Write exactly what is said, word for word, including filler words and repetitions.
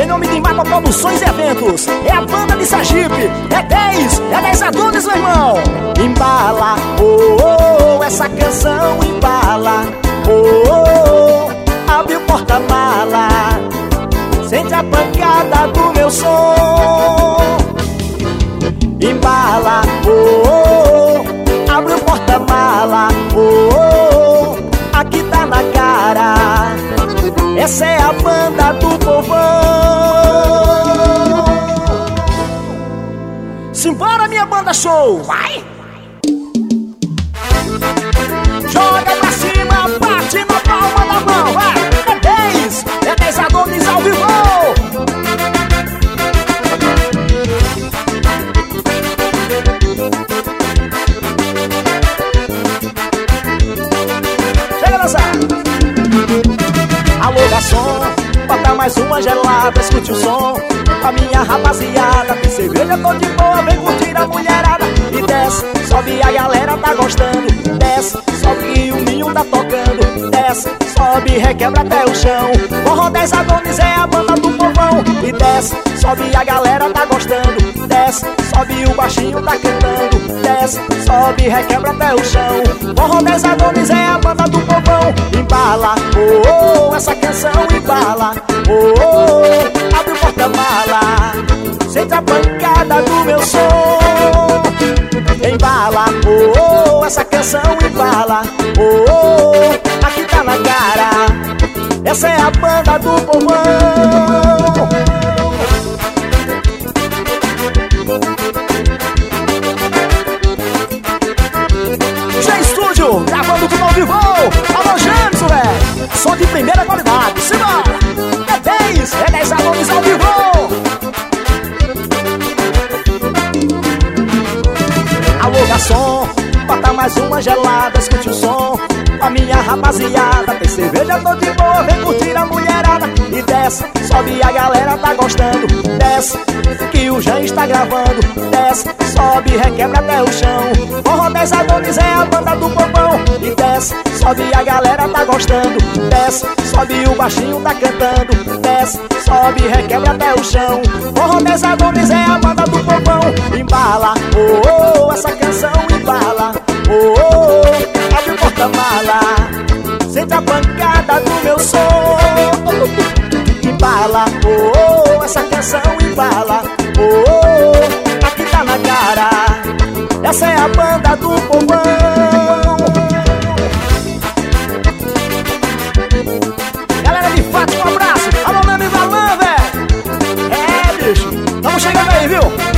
nome de Mapa Produções e Eventos. É a banda de Sergipe. É dez, é dez adultos, meu irmão. Embala, oh, oh, oh, essa canção embala. Oh, oh, oh, abre o porta-mala. Sente a pancada do meu som. Embala, oh, oh, oh, abre o porta-mala. Oh, oh, oh, aqui tá na cara. Essa é a banda do povão. Simbora, minha banda show. Vai! Joga pra cima, bate na palma da mão. Vai! É dez, é dez adultos ao vivo. Chega a dançar. Alô, garçom, bota mais uma gelada, escute o som. A minha rapaziada, tem cerveja, tô de boa, vem curtir a mulherada. E desce, sobe, a galera tá gostando. Desce, sobe que o ninho tá tocando. Desce, sobe, requebra até o chão. Forró dez Adonis é a banda do povão. E desce, sobe, a galera tá gostando. Desce, sobe, o baixinho tá cantando. Desce, sobe, requebra até o chão. Forró dez Adonis é a banda do povão. Embala, oh, oh, essa canção embala. Oh, oh, oh, abre o porta-mala. Sente a pancada do meu som. Embala, oh, oh, essa canção embala. Oh, oh, oh, aqui tá na cara. Essa é a banda do povão. Já estúdio, gravando tudo ao vivo. Alô, James, velho. Som de primeira qualidade. Simbora. É dez, é dez alunos ao vivo. Alô, garçom, bota mais uma gelada, escute o som. A minha rapaziada, tem cerveja, tô de boa, vem curtir a mulherada. E desce, sobe, a galera tá gostando. Desce, que o Jean está gravando. Desce, sobe, requebra até o chão. Forró dez Adonis é a banda do povão. E desce, sobe, a galera tá gostando. Desce, sobe, o baixinho tá cantando. Desce, sobe, requebra até o chão. Forró dez Adonis é a banda do povão. Embala, oh, oh, essa canção embala. Oh, oh, oh, abre o porta-mala. Sente a pancada do meu som. Embala, oh, oh, essa canção embala. Oh, oh, oh, aqui tá na cara. Essa é a banda do povão. Galera de Fátima, um abraço. Alô, meu amigo Alan, velho. É, bicho, tamo chegando aí, viu?